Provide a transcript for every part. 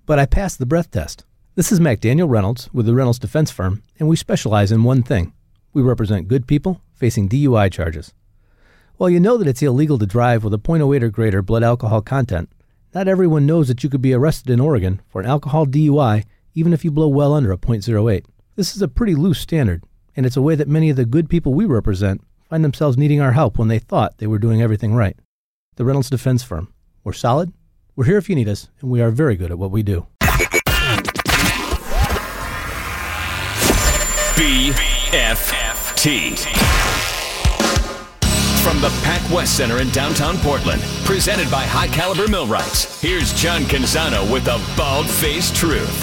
but I passed the breath test. This is McDaniel Reynolds with the Reynolds Defense Firm, and we specialize in one thing. We represent good people facing DUI charges. While you know that it's illegal to drive with a .08 or greater blood alcohol content, not everyone knows that you could be arrested in Oregon for an alcohol DUI even if you blow well under a .08. This is a pretty loose standard, and it's a way that many of the good people we represent find themselves needing our help when they thought they were doing everything right. The Reynolds Defense Firm. We're solid, we're here if you need us, and we are very good at what we do. BFT. From the Pac West Center in downtown Portland, presented by High Caliber Millwrights, here's John Canzano with the bald-faced truth.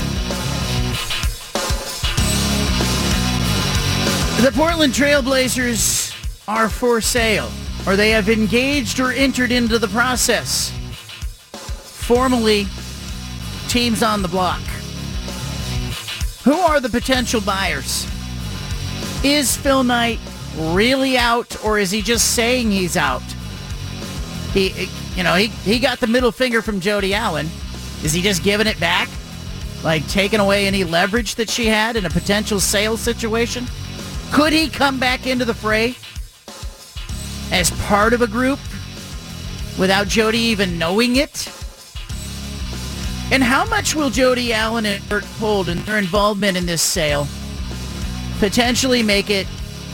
The Portland Trailblazers are for sale, or they have engaged or entered into the process. Formally, teams on the block. Who are the potential buyers? Is Phil Knight really out, or is he just saying he's out? He got the middle finger from Jody Allen. Is he just giving it back? Like taking away any leverage that she had in a potential sales situation? Could he come back into the fray as part of a group without Jody even knowing it? And how much will Jody Allen and Bert Hold and their involvement in this sale potentially make it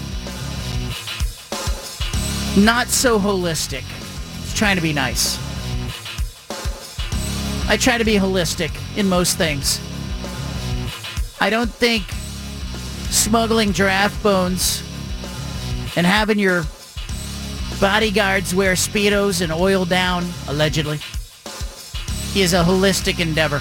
not so holistic? It's trying to be nice. I try to be holistic in most things. I don't think smuggling giraffe bones and having your bodyguards wear Speedos and oil down, allegedly, is a holistic endeavor.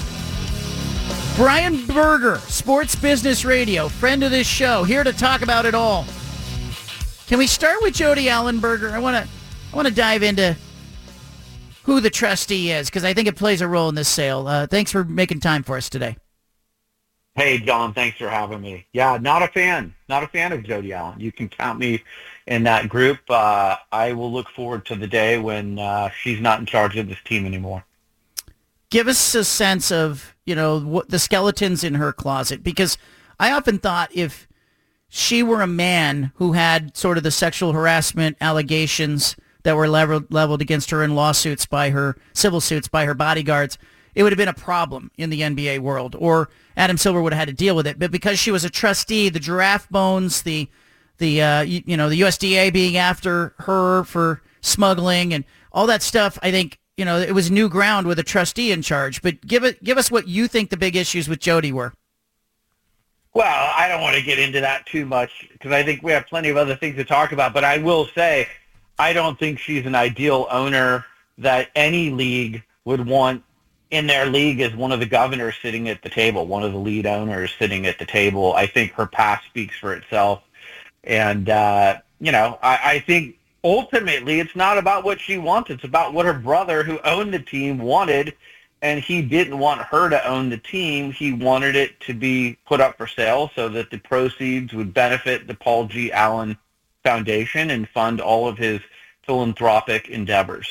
Brian Berger, Sports Business Radio, friend of this show, here to talk about it all. Can we start with Jody Allen, Berger? I want to dive into who the trustee is, because I think it plays a role in this sale. Thanks for making time for us today. Hey, John, thanks for having me. Yeah, not a fan of Jody Allen. You can count me in that group. I will look forward to the day when she's not in charge of this team anymore. Give us a sense of, what the skeletons in her closet, because I often thought if she were a man who had sort of the sexual harassment allegations that were leveled against her in lawsuits by her, civil suits by her bodyguards, it would have been a problem in the NBA world, or Adam Silver would have had to deal with it. But because she was a trustee, the giraffe bones, the USDA being after her for smuggling and all that stuff, I think, it was new ground with a trustee in charge. But give us what you think the big issues with Jody were. Well, I don't want to get into that too much because I think we have plenty of other things to talk about. But I will say I don't think she's an ideal owner that any league would want in their league as one of the governors sitting at the table, one of the lead owners sitting at the table. I think her past speaks for itself. And, I think ultimately it's not about what she wants. It's about what her brother, who owned the team, wanted. And he didn't want her to own the team. He wanted it to be put up for sale so that the proceeds would benefit the Paul G. Allen Foundation and fund all of his philanthropic endeavors.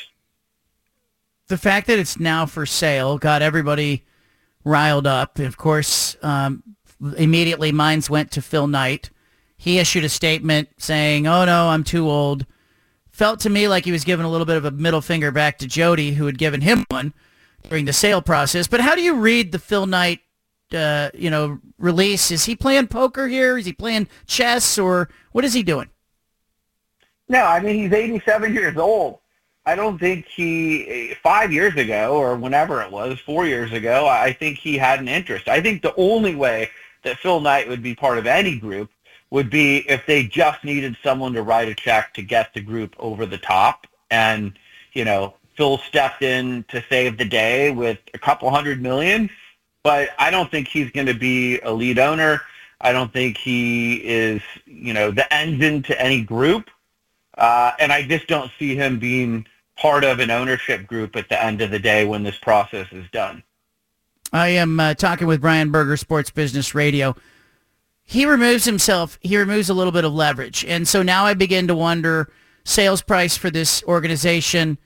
The fact that it's now for sale got everybody riled up. Of course, immediately minds went to Phil Knight. He issued a statement saying, "Oh no, I'm too old." Felt to me like he was giving a little bit of a middle finger back to Jody, who had given him one during the sale process. But how do you read the Phil Knight, release? Is he playing poker here? Is he playing chess, or what is he doing? No, I mean, he's 87 years old. I don't think 5 years ago or whenever it was, 4 years ago, I think he had an interest. I think the only way that Phil Knight would be part of any group would be if they just needed someone to write a check to get the group over the top. And, Phil stepped in to save the day with a couple $100 million, but I don't think he's going to be a lead owner. I don't think he is, the engine to any group. And I just don't see him being part of an ownership group at the end of the day when this process is done. I am talking with Brian Berger, Sports Business Radio. He removes a little bit of leverage. And so now I begin to wonder, sales price for this organization,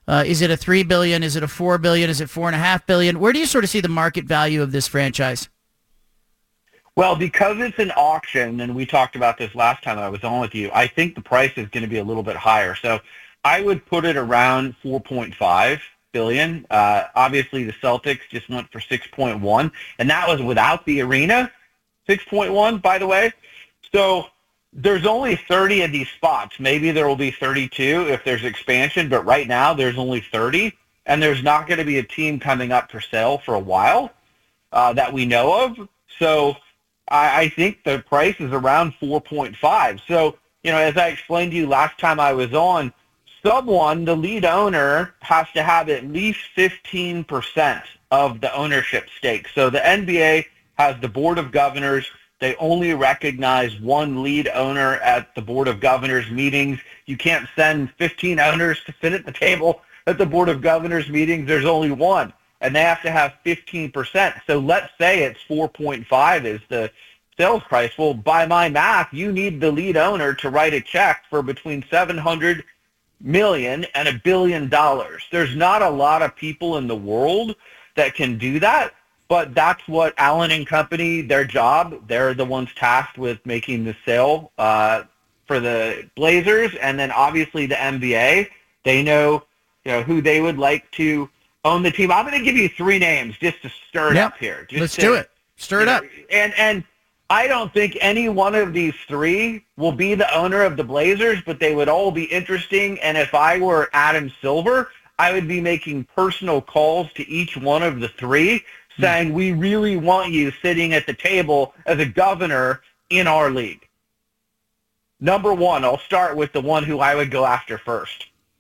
Is it a $3 billion? Is it a $4 billion? Is it $4.5 billion? Where do you sort of see the market value of this franchise? Well, because it's an auction, and we talked about this last time I was on with you, I think the price is going to be a little bit higher. So I would put it around $4.5 billion. Obviously, the Celtics just went for 6.1, and that was without the arena. 6.1, by the way. So there's only 30 of these spots. Maybe there will be 32 if there's expansion, but right now there's only 30, and there's not going to be a team coming up for sale for a while that we know of. So I think the price is around 4.5. So, as I explained to you last time I was on, someone, the lead owner, has to have at least 15% of the ownership stake. So the NBA has the Board of Governors. They only recognize one lead owner at the Board of Governors meetings. You can't send 15 owners to sit at the table at the Board of Governors meetings. There's only one, and they have to have 15%. So let's say it's 4.5 is the sales price. Well, by my math, you need the lead owner to write a check for between $700 million and $1 billion. There's not a lot of people in the world that can do that. But that's what Allen and Company, their job. They're the ones tasked with making the sale for the Blazers, and then obviously the NBA. They know, who they would like to own the team. I'm going to give you 3 names just to stir it up here. Let's do it. Stir it up. And I don't think any one of these 3 will be the owner of the Blazers, but they would all be interesting. And if I were Adam Silver, I would be making personal calls to each one of the 3. Saying, we really want you sitting at the table as a governor in our league. Number 1, I'll start with the one who I would go after first.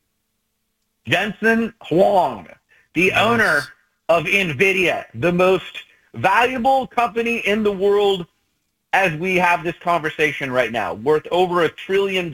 Jensen Huang, the owner of NVIDIA, the most valuable company in the world as we have this conversation right now, worth over $1 trillion.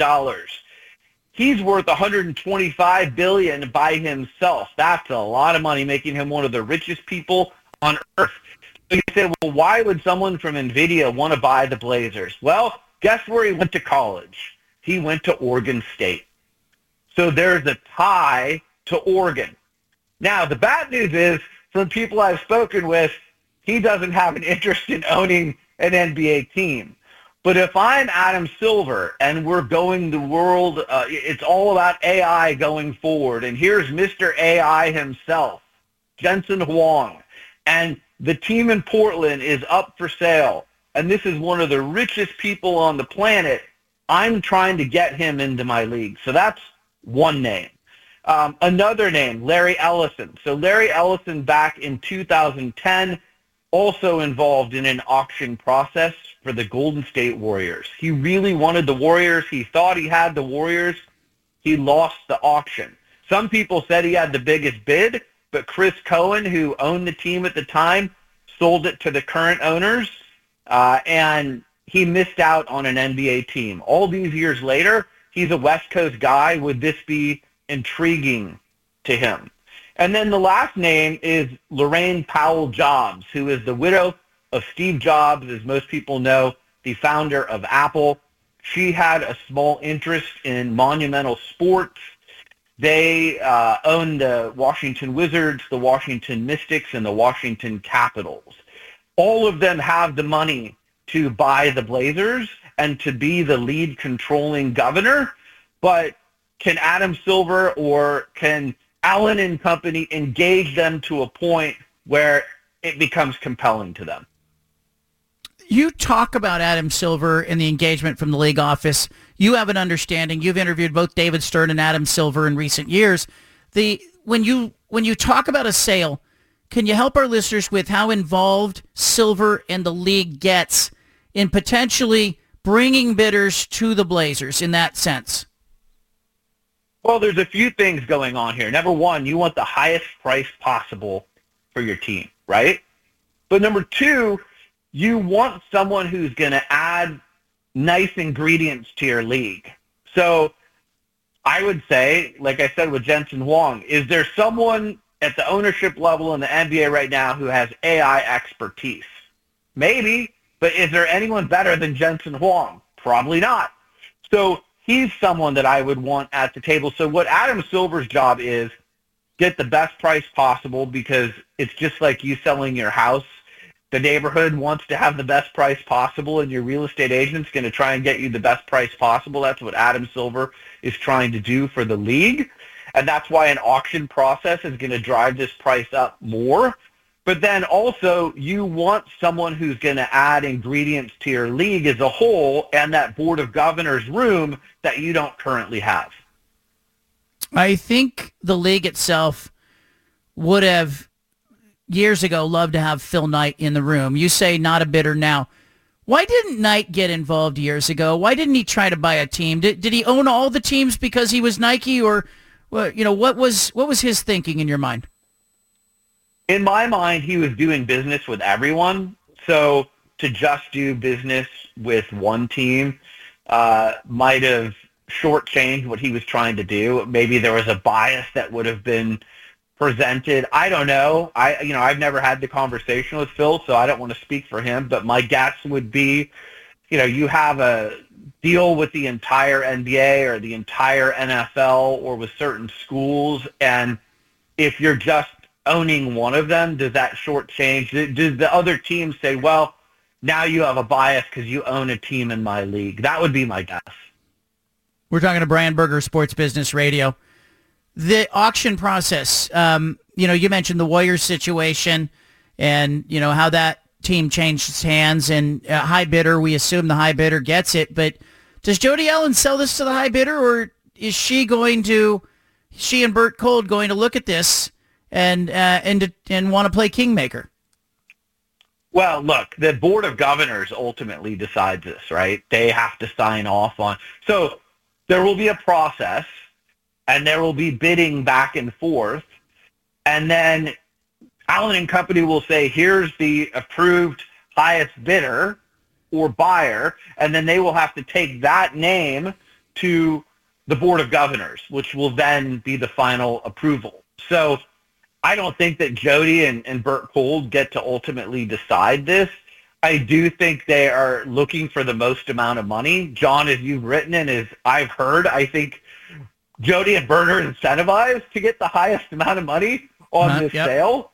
He's worth $125 billion by himself. That's a lot of money, making him one of the richest people on earth. So you say, well, why would someone from NVIDIA want to buy the Blazers? Well, guess where he went to college? He went to Oregon State. So there's a tie to Oregon. Now, the bad news is, from people I've spoken with, he doesn't have an interest in owning an NBA team. But if I'm Adam Silver and we're going the world, it's all about AI going forward, and here's Mr. AI himself, Jensen Huang. And the team in Portland is up for sale, and this is one of the richest people on the planet. I'm trying to get him into my league. So that's one name. Another name, Larry Ellison. So Larry Ellison, back in 2010, also involved in an auction process for the Golden State Warriors. He really wanted the Warriors. He thought he had the Warriors. He lost the auction. Some people said he had the biggest bid, but Chris Cohen, who owned the team at the time, sold it to the current owners, and he missed out on an NBA team. All these years later, he's a West Coast guy. Would this be intriguing to him? And then the last name is Lorraine Powell Jobs, who is the widow of Steve Jobs, as most people know, the founder of Apple. She had a small interest in Monumental Sports. They own the Washington Wizards, the Washington Mystics, and the Washington Capitals. All of them have the money to buy the Blazers and to be the lead controlling governor, but can Adam Silver or can Allen and Company engage them to a point where it becomes compelling to them? You talk about Adam Silver and the engagement from the league office. You have an understanding. You've interviewed both David Stern and Adam Silver in recent years. When you talk about a sale, can you help our listeners with how involved Silver and the league gets in potentially bringing bidders to the Blazers in that sense? Well, there's a few things going on here. Number one, you want the highest price possible for your team, right? But number two, you want someone who's going to add nice ingredients to your league. So I would say, like I said with Jensen Huang, is there someone at the ownership level in the NBA right now who has AI expertise? Maybe, but is there anyone better than Jensen Huang? Probably not. So he's someone that I would want at the table. So what Adam Silver's job is get the best price possible because it's just like you selling your house. The neighborhood wants to have the best price possible, and your real estate agent's going to try and get you the best price possible. That's what Adam Silver is trying to do for the league, and that's why an auction process is going to drive this price up more. But then also, you want someone who's going to add ingredients to your league as a whole and that board of governors room that you don't currently have. I think the league itself would have years ago loved to have Phil Knight in the room. You say not a bidder now. Why didn't Knight get involved years ago? Why didn't he try to buy a team? Did he own all the teams because he was Nike, or what was his thinking in your mind? In my mind, he was doing business with everyone. So to just do business with one team might have shortchanged what he was trying to do. Maybe there was a bias that would have been presented. I don't know. I've never had the conversation with Phil, so I don't want to speak for him. But my guess would be, you have a deal with the entire NBA or the entire NFL or with certain schools, and if you're just owning one of them, does that shortchange? Does the other team say, well, now you have a bias because you own a team in my league? That would be my guess. We're talking to Brian Berger, Sports Business Radio. The auction process, you mentioned the Warriors situation and, how that team changed hands, and high bidder, we assume the high bidder gets it. But does Jody Allen sell this to the high bidder, or is she and Bert Kolde going to look at this and want to play kingmaker? Well, look, the Board of Governors ultimately decides this, right? They have to sign off on. So there will be a process, and there will be bidding back and forth, and then Allen and Company will say, here's the approved highest bidder or buyer, and then they will have to take that name to the Board of Governors, which will then be the final approval. So I don't think that Jody and Bert Kolde get to ultimately decide this. I do think they are looking for the most amount of money. John, as you've written and as I've heard, I think Jody and Bert are incentivized to get the highest amount of money on this sale.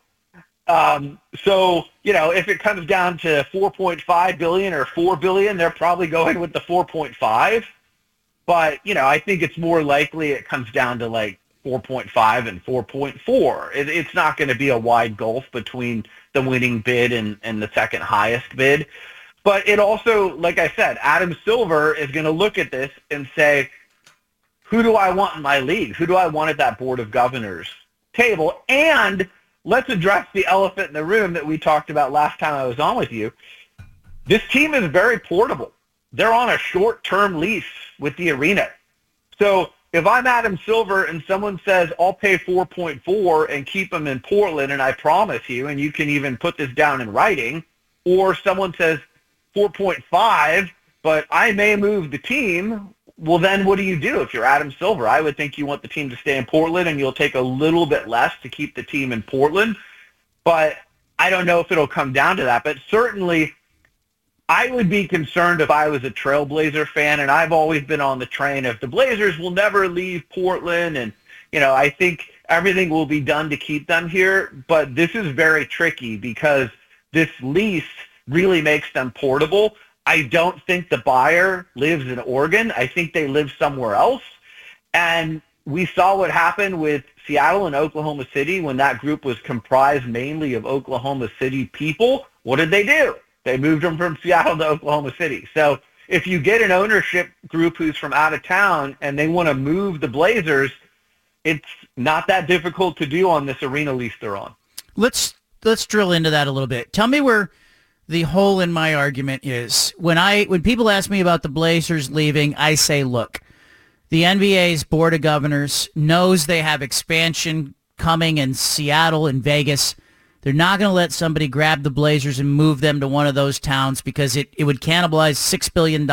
So, if it comes down to $4.5 billion or $4 billion, they're probably going with the 4.5. But, I think it's more likely it comes down to like 4.5 and 4.4. It's not going to be a wide gulf between the winning bid and the second highest bid. But it also, like I said, Adam Silver is going to look at this and say, who do I want in my league? Who do I want at that Board of Governors table? And let's address the elephant in the room that we talked about last time I was on with you. This team is very portable. They're on a short-term lease with the arena. So if I'm Adam Silver and someone says, I'll pay 4.4 and keep them in Portland, and I promise you, and you can even put this down in writing, or someone says 4.5, but I may move the team, well, then what do you do if you're Adam Silver? I would think you want the team to stay in Portland, and you'll take a little bit less to keep the team in Portland. But I don't know if it'll come down to that. But certainly I would be concerned if I was a Trailblazer fan, and I've always been on the train of the Blazers will never leave Portland, and I think everything will be done to keep them here. But this is very tricky because this lease really makes them portable. I don't think the buyer lives in Oregon. I think they live somewhere else. And we saw what happened with Seattle and Oklahoma City when that group was comprised mainly of Oklahoma City people. What did they do? They moved them from Seattle to Oklahoma City. So if you get an ownership group who's from out of town and they want to move the Blazers, it's not that difficult to do on this arena lease they're on. Let's drill into that a little bit. Tell me where the hole in my argument is. When people ask me about the Blazers leaving, I say, look, the NBA's Board of Governors knows they have expansion coming in Seattle and Vegas. They're not going to let somebody grab the Blazers and move them to one of those towns because it would cannibalize $6 billion.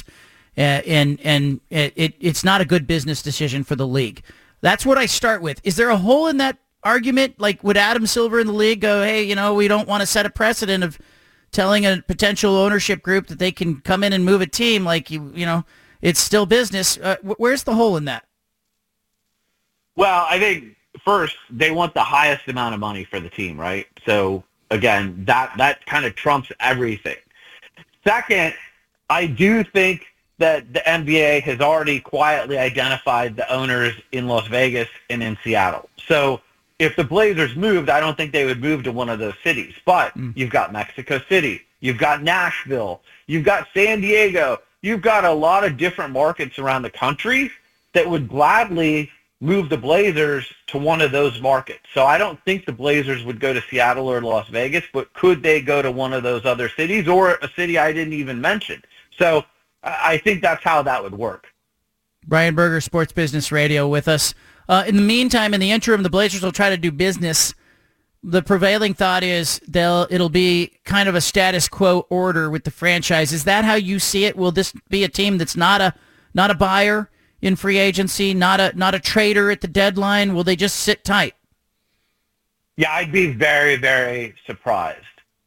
And it's not a good business decision for the league. That's what I start with. Is there a hole in that argument? Like, would Adam Silver in the league go, hey, we don't want to set a precedent of telling a potential ownership group that they can come in and move a team, like, it's still business. Where's the hole in that? Well, I think first, they want the highest amount of money for the team, right? So again, that kind of trumps everything. Second, I do think that the NBA has already quietly identified the owners in Las Vegas and in Seattle. So if the Blazers moved, I don't think they would move to one of those cities. But you've got Mexico City, you've got Nashville, you've got San Diego, you've got a lot of different markets around the country that would gladly move the Blazers to one of those markets. So I don't think the Blazers would go to Seattle or Las Vegas, but could they go to one of those other cities or a city I didn't even mention? So I think that's how that would work. Brian Berger, Sports Business Radio, with us. In the meantime, in the interim, the Blazers will try to do business. The prevailing thought is it'll be kind of a status quo order with the franchise. Is that how you see it? Will this be a team that's not a buyer in free agency, not a trader at the deadline? Will they just sit tight? Yeah, I'd be very, very surprised.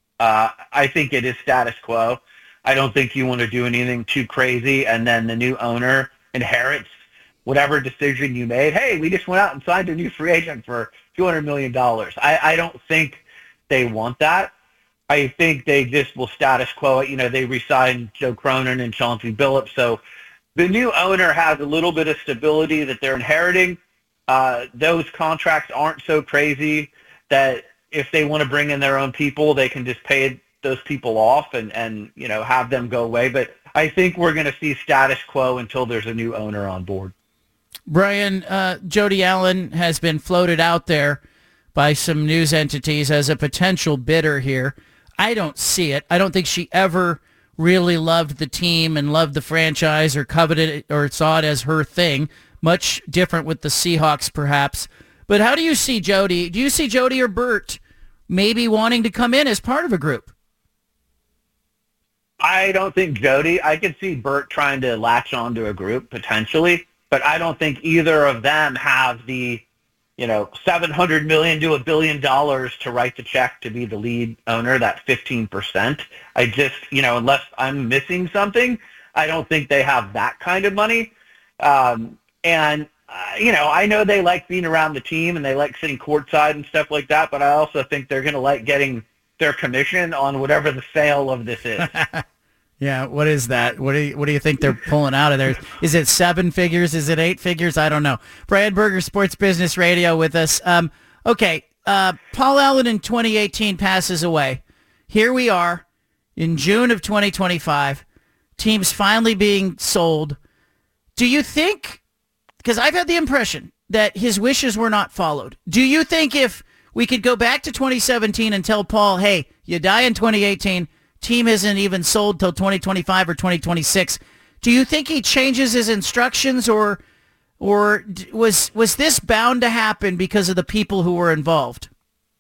I think it is status quo. I don't think you want to do anything too crazy, and then the new owner inherits whatever decision you made. Hey, we just went out and signed a new free agent for $200 million. I don't think they want that. I think they just will status quo it. You know, they re-signed Joe Cronin and Chauncey Billups, so the new owner has a little bit of stability that they're inheriting. Those contracts aren't so crazy that if they want to bring in their own people, they can just pay those people off and you know, have them go away. But I think we're going to see status quo until there's a new owner on board. Brian, Jody Allen has been floated out there by some news entities as a potential bidder here. I don't see it. I don't think she ever really loved the team and loved the franchise or coveted it or saw it as her thing. Much different with the Seahawks, perhaps. But how do you see Jody? Do you see Jody or Bert maybe wanting to come in as part of a group? I don't think Jody. I could see Bert trying to latch onto a group potentially, but I don't think either of them have the, you know, $700 million to $1 billion to write the check to be the lead owner, that 15%. I just, you know, unless I'm missing something, I don't think they have that kind of money. You know, I know they like being around the team and they like sitting courtside and stuff like that, but I also think they're going to like getting their commission on whatever the sale of this is. Yeah, what is that? What do you think they're pulling out of there? Is it 7 figures? Is it 8 figures? I don't know. Brian Berger, Sports Business Radio, with us. Okay, Paul Allen in 2018 passes away. Here we are in June of 2025. Teams finally being sold. Do you think, because I've had the impression that his wishes were not followed. Do you think if we could go back to 2017 and tell Paul, hey, you die in 2018, team isn't even sold till 2025 or 2026. Do you think he changes his instructions, or was this bound to happen because of the people who were involved?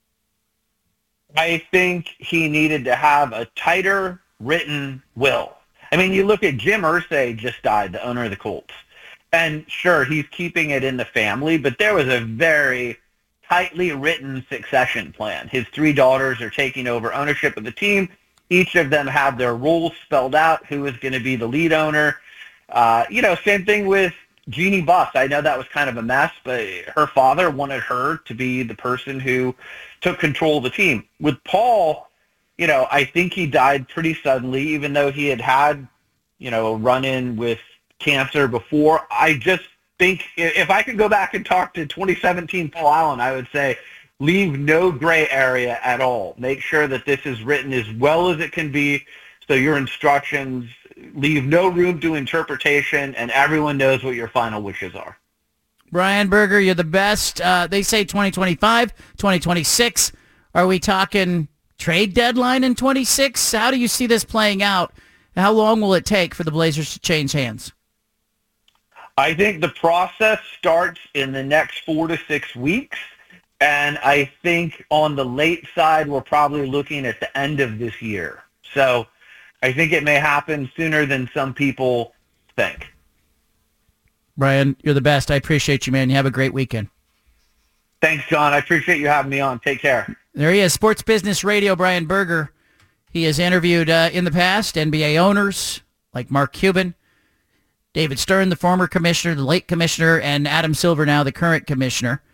I think he needed to have a tighter written will. I mean, you look at Jim Irsay just died, the owner of the Colts. And sure, he's keeping it in the family, but there was a very tightly written succession plan. His 3 daughters are taking over ownership of the team. Each of them have their roles spelled out, who is going to be the lead owner. You know, same thing with Jeannie Buss. I know that was kind of a mess, but her father wanted her to be the person who took control of the team. With Paul, you know, I think he died pretty suddenly, even though he had, you know, a run-in with cancer before. I just think if I could go back and talk to 2017 Paul Allen, I would say leave no gray area at all. Make sure that this is written as well as it can be, so your instructions leave no room to interpretation and everyone knows what your final wishes are. Brian Berger, you're the best. They say 2025, 2026. Are we talking trade deadline in 26? How do you see this playing out? How long will it take for the Blazers to change hands? I think the process starts in the next 4 to 6 weeks, and I think on the late side, we're probably looking at the end of this year. So I think it may happen sooner than some people think. Brian, you're the best. I appreciate you, man. You have a great weekend. Thanks, John. I appreciate you having me on. Take care. There he is, Sports Business Radio, Brian Berger. He has interviewed in the past NBA owners like Mark Cuban, David Stern, the former commissioner, the late commissioner, and Adam Silver, now the current commissioner.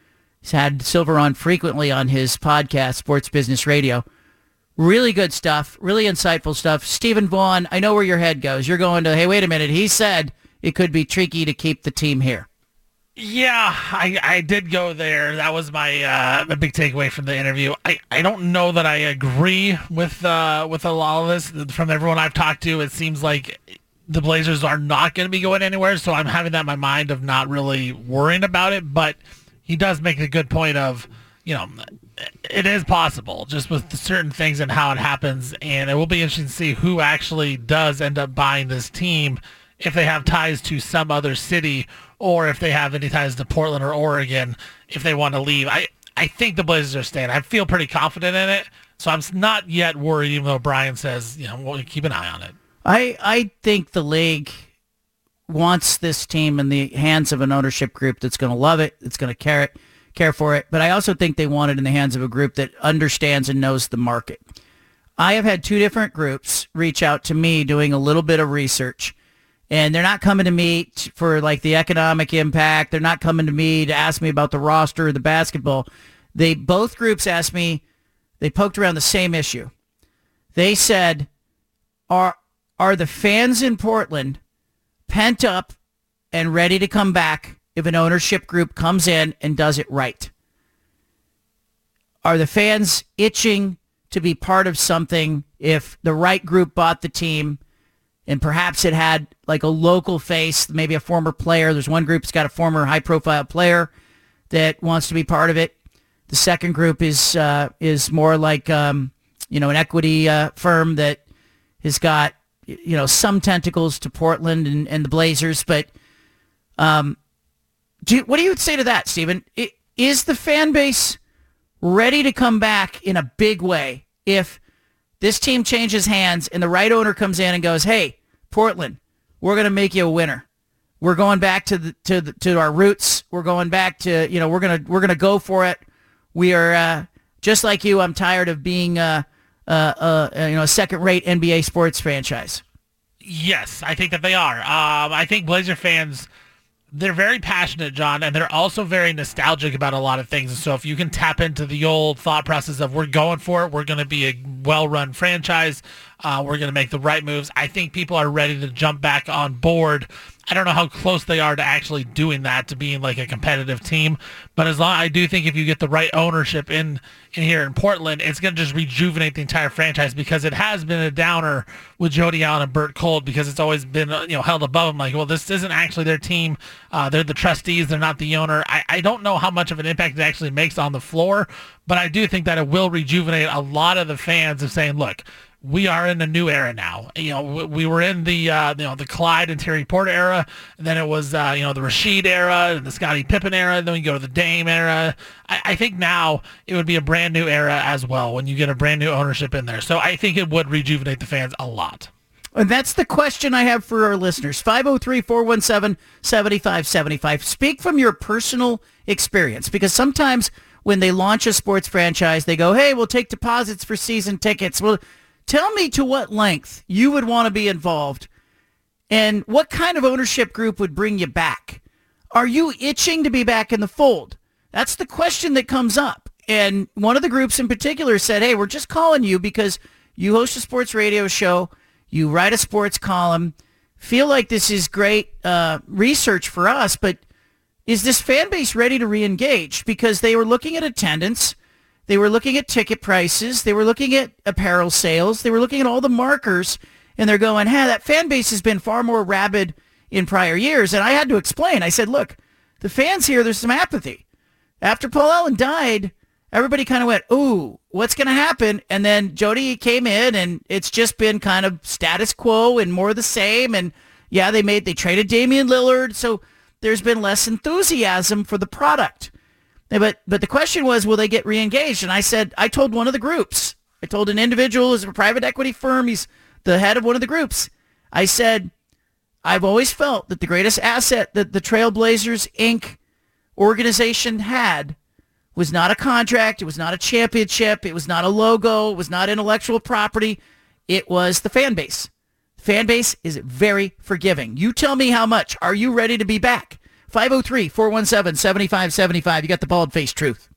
He's had Silver on frequently on his podcast, Sports Business Radio. Really good stuff, really insightful stuff. Stephen Vaughn, I know where your head goes. You're going to, hey, wait a minute. He said it could be tricky to keep the team here. Yeah, I did go there. That was my big takeaway from the interview. I don't know that I agree with a lot of this. From everyone I've talked to, it seems like the Blazers are not going to be going anywhere, so I'm having that in my mind of not really worrying about it. But he does make a good point of, it is possible just with certain things and how it happens, and it will be interesting to see who actually does end up buying this team, if they have ties to some other city or if they have any ties to Portland or Oregon, if they want to leave. I think the Blazers are staying. I feel pretty confident in it, so I'm not yet worried, even though Brian says, we'll keep an eye on it. I think the league wants this team in the hands of an ownership group that's going to love it, that's going to care for it, but I also think they want it in the hands of a group that understands and knows the market. I have had two different groups reach out to me doing a little bit of research, and they're not coming to me for like the economic impact. They're not coming to me to ask me about the roster or the basketball. Both groups asked me, they poked around the same issue. They said, are the fans in Portland pent up and ready to come back if an ownership group comes in and does it right? Are the fans itching to be part of something if the right group bought the team and perhaps it had like a local face, maybe a former player? There's one group that's got a former high-profile player that wants to be part of it. The second group is more like an equity firm that has got some tentacles to Portland and the Blazers. But what do you say to that, Stephen? Is the fan base ready to come back in a big way if this team changes hands and the right owner comes in and goes, hey, Portland, we're going to make you a winner. We're going back to our roots. We're going back to, we're going to go for it. We are just like you. I'm tired of being a second-rate NBA sports franchise. Yes, I think that they are. I think Blazer fans, they're very passionate, John, and they're also very nostalgic about a lot of things. And so if you can tap into the old thought process of we're going for it, we're going to be a well-run franchise, we're going to make the right moves, I think people are ready to jump back on board. I don't know how close they are to actually doing that, to being like a competitive team. But I do think if you get the right ownership in here in Portland, it's going to just rejuvenate the entire franchise, because it has been a downer with Jody Allen and Bert Kolde, because it's always been held above them. Like, well, this isn't actually their team. They're the trustees. They're not the owner. I don't know how much of an impact it actually makes on the floor, but I do think that it will rejuvenate a lot of the fans of saying, look, we are in a new era now. We were in the Clyde and Terry Porter era, and then it was the Rashid era and the Scottie Pippen era, and then we go to the Dame era. I think now it would be a brand new era as well when you get a brand new ownership in there. So I think it would rejuvenate the fans a lot. And that's the question I have for our listeners. 503-417-7575. Speak from your personal experience, because sometimes when they launch a sports franchise, they go, hey, we'll take deposits for season tickets. Well, tell me to what length you would want to be involved and what kind of ownership group would bring you back. Are you itching to be back in the fold? That's the question that comes up. And one of the groups in particular said, hey, we're just calling you because you host a sports radio show, you write a sports column, feel like this is great research for us, but is this fan base ready to re-engage? Because they were looking at attendance, they were looking at ticket prices, they were looking at apparel sales, they were looking at all the markers, and they're going, hey, that fan base has been far more rabid in prior years. And I had to explain. I said, look, the fans here, there's some apathy. After Paul Allen died, everybody kind of went, ooh, what's going to happen? And then Jody came in, and it's just been kind of status quo and more of the same. And yeah, they traded Damian Lillard, so there's been less enthusiasm for the product. But the question was, will they get re-engaged? And I told one of the groups, I told an individual who's a private equity firm, he's the head of one of the groups. I said, I've always felt that the greatest asset that the Trailblazers, Inc. organization had was not a contract, it was not a championship, it was not a logo, it was not intellectual property, it was the fan base. The fan base is very forgiving. You tell me how much. Are you ready to be back? 503-417-7575. You got the bald-faced truth.